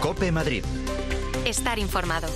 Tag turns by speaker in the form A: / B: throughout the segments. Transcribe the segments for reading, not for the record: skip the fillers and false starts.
A: COPE Madrid.
B: Estar informado.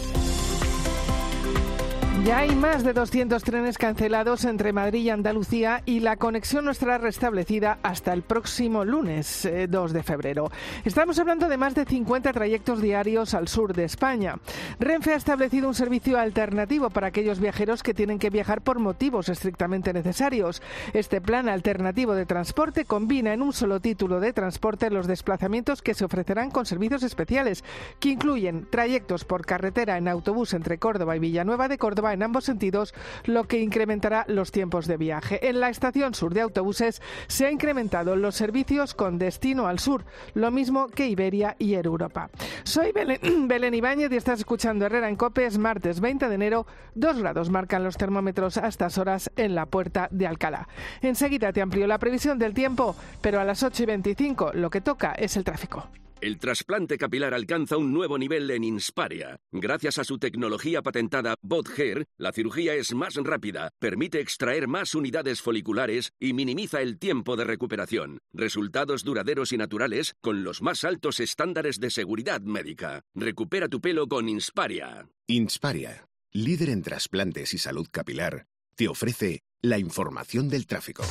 C: Ya hay más de 200 trenes cancelados entre Madrid y Andalucía y la conexión no estará restablecida hasta el próximo lunes 2 de febrero. Estamos hablando de más de 50 trayectos diarios al sur de España. Renfe ha establecido un servicio alternativo para aquellos viajeros que tienen que viajar por motivos estrictamente necesarios. Este plan alternativo de transporte combina en un solo título de transporte los desplazamientos que se ofrecerán con servicios especiales, que incluyen trayectos por carretera en autobús entre Córdoba y Villanueva de Córdoba en ambos sentidos, lo que incrementará los tiempos de viaje. En la estación sur de autobuses se han incrementado los servicios con destino al sur, lo mismo que Iberia y Air Europa. Soy Belén Ibáñez y estás escuchando Herrera en COPE. Es martes 20 de enero, 2 grados marcan los termómetros a estas horas en la Puerta de Alcalá. Enseguida te amplío la previsión del tiempo, pero a las 8:25 lo que toca es el tráfico.
D: El trasplante capilar alcanza un nuevo nivel en Insparia. Gracias a su tecnología patentada BotHair, la cirugía es más rápida, permite extraer más unidades foliculares y minimiza el tiempo de recuperación. Resultados duraderos y naturales con los más altos estándares de seguridad médica. Recupera tu pelo con Insparia.
E: Insparia, líder en trasplantes y salud capilar, te ofrece la información del tráfico.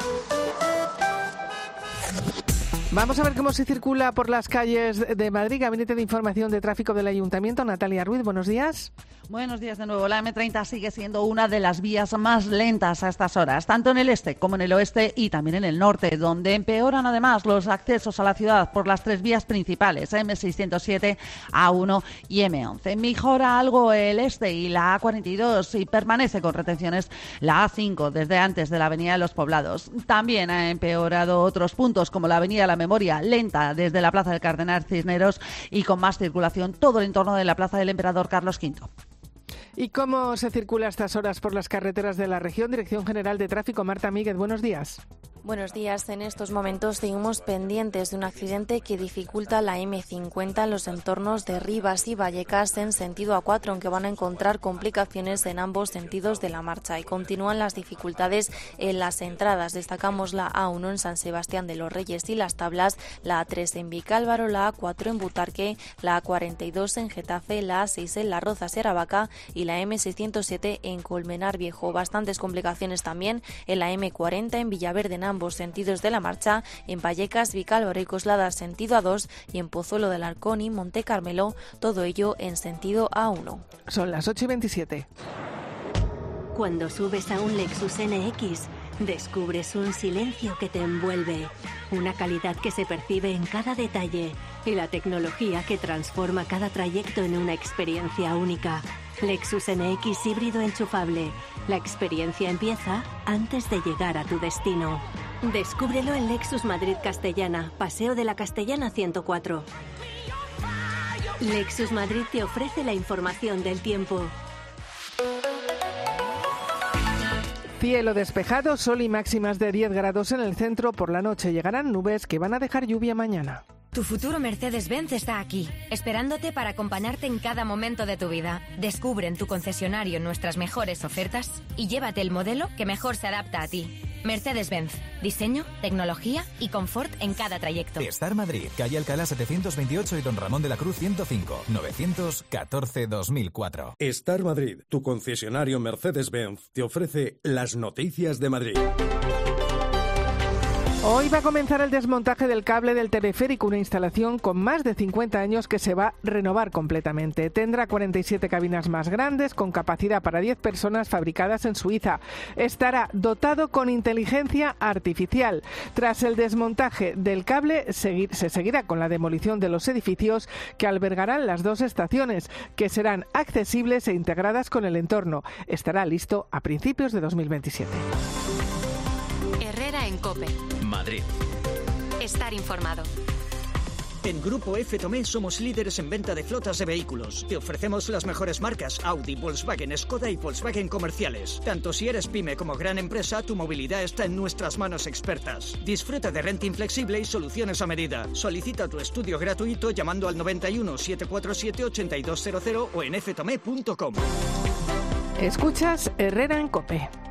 C: Vamos a ver cómo se circula por las calles de Madrid. Gabinete de Información de Tráfico del Ayuntamiento. Natalia Ruiz, buenos días.
F: Buenos días de nuevo. La M30 sigue siendo una de las vías más lentas a estas horas, tanto en el este como en el oeste y también en el norte, donde empeoran además los accesos a la ciudad por las tres vías principales, M607, A1 y M11. Mejora algo el este y la A42 y permanece con retenciones la A5 desde antes de la Avenida de los Poblados. También ha empeorado otros puntos como la Avenida de la Memoria, lenta desde la Plaza del Cardenal Cisneros y con más circulación todo el entorno de la Plaza del Emperador Carlos V.
C: ¿Y cómo se circula a estas horas por las carreteras de la región? Dirección General de Tráfico, Marta Míguez, buenos días.
G: Buenos días. En estos momentos seguimos pendientes de un accidente que dificulta la M50 en los entornos de Rivas y Vallecas en sentido A4, aunque van a encontrar complicaciones en ambos sentidos de la marcha. Y continúan las dificultades en las entradas. Destacamos la A1 en San Sebastián de los Reyes y Las Tablas, la A3 en Vicálvaro, la A4 en Butarque, la A42 en Getafe, la A6 en Las Rozas y Aravaca y la M607 en Colmenar Viejo. Bastantes complicaciones también en la M40 en Villaverde en ambos sentidos de la marcha, en Vallecas, Vicálvaro y Coslada sentido A2 y en Pozuelo del Arcón y Monte Carmelo, todo ello en sentido A1.
C: Son las 8:27.
H: Cuando subes a un Lexus NX, descubres un silencio que te envuelve, una calidad que se percibe en cada detalle y la tecnología que transforma cada trayecto en una experiencia única. Lexus NX híbrido enchufable. La experiencia empieza antes de llegar a tu destino. Descúbrelo en Lexus Madrid Castellana, Paseo de la Castellana 104. Lexus Madrid te ofrece la información del tiempo.
C: Cielo despejado, sol y máximas de 10 grados en el centro. Por la noche llegarán nubes que van a dejar lluvia mañana.
B: Tu futuro Mercedes-Benz está aquí, esperándote para acompañarte en cada momento de tu vida. Descubre en tu concesionario nuestras mejores ofertas y llévate el modelo que mejor se adapta a ti. Mercedes-Benz. Diseño, tecnología y confort en cada trayecto.
A: Estar Madrid, calle Alcalá 728 y Don Ramón de la Cruz 105, 914-2004.
I: Estar Madrid, tu concesionario Mercedes-Benz, te ofrece las noticias de Madrid.
C: Hoy va a comenzar el desmontaje del cable del teleférico, una instalación con más de 50 años que se va a renovar completamente. Tendrá 47 cabinas más grandes, con capacidad para 10 personas, fabricadas en Suiza. Estará dotado con inteligencia artificial. Tras el desmontaje del cable, se seguirá con la demolición de los edificios que albergarán las dos estaciones, que serán accesibles e integradas con el entorno. Estará listo a principios de 2027.
B: Herrera en COPE.
A: Madrid.
B: Estar informado.
J: En Grupo F. Tomé somos líderes en venta de flotas de vehículos. Te ofrecemos las mejores marcas Audi, Volkswagen, Skoda y Volkswagen comerciales. Tanto si eres pyme como gran empresa, tu movilidad está en nuestras manos expertas. Disfruta de renting flexible y soluciones a medida. Solicita tu estudio gratuito llamando al 91 747 8200 o en ftome.com.
C: Escuchas Herrera en COPE.